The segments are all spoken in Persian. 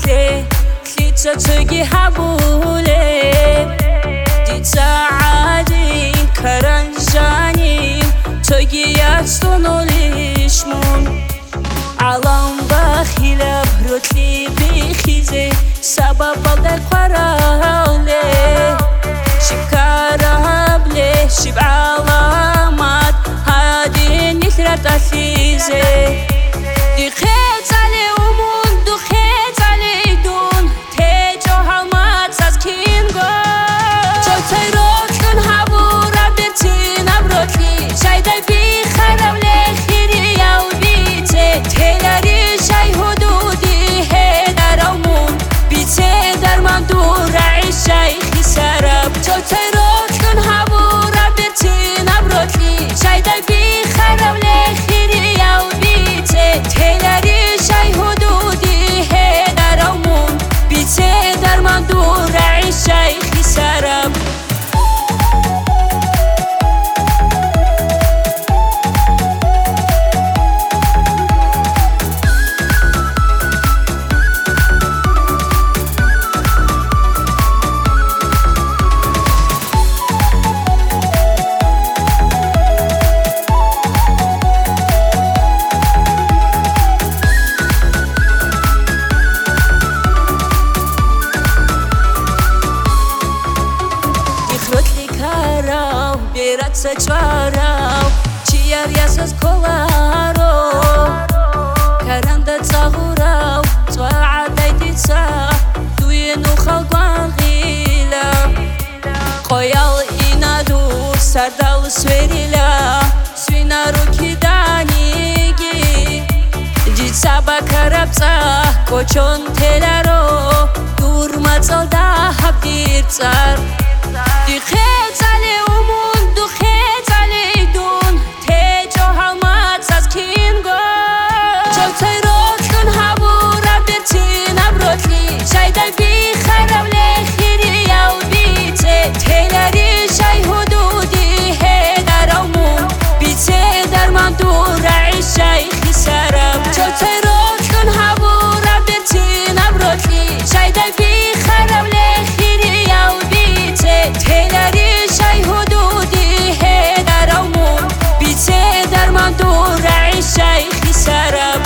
حبيته خليت تجي حبوله ديت عادي كرنجاني تجي يستنوليشمون علام بخيلة بروتلي بخيزي سبب بالك وراله شب كرابله شب علامات هادي نثرة تخيزي دي خيط علي ومون دو خيط علي دون تيجو هالمات ساسكين گو تو تيروك كن هبورا بيرتين ابروتلي شايدة بيخرب لخيري يو بيتي تيلاري شاي حدودي هيدر ومون بيتي در من دور عيشاي خسارب تو تيروك كن هبورا بيرتين ابروتلي شايدة بيخرب لخيري يو بيتي تيلاري شاي حدودي هيدر ومون بيتي در من دور عيشاي خسارب Berat sečvarau Čiar jasas kolaro Karanda tsahurau Tswa daitica Tuyenu khalguan gila Qoyal inadur Sardal sverila Svina ruki danigi Jitsa bakarabca Kochon telaro Durma tsalda habdirtsar Di khets ale دو خیت علی دون تیجو هالمات ساسکین گو جو تیروک کن هبورا بیرتین ابروتلی شایده بیخرب لخیری یو بیته تیلاری شای حدودی هیدر ومون بیته در من دور عیشای خسارب جو تیروک کن هبورا بیرتین ابروتلی شایده بیخرب لخیری یو بیته تیلاری شای حدودی در من دور عیشای خسارب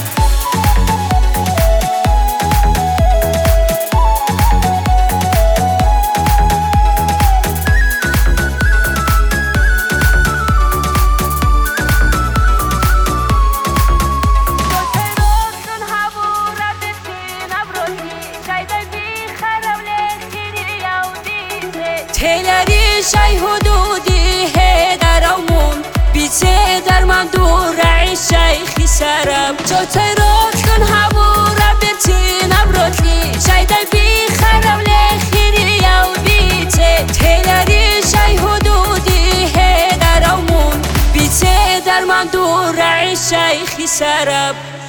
تیلاری شای حدودی هیدر ومون بیته در من دور عیشای خسارب جو تیروک کن هبورا بیرتین ابروتلی شایده بیخرب لخیری یو بیته تیلاری شای حدودی هیدر ومون بیته در من دور عیشای خسارب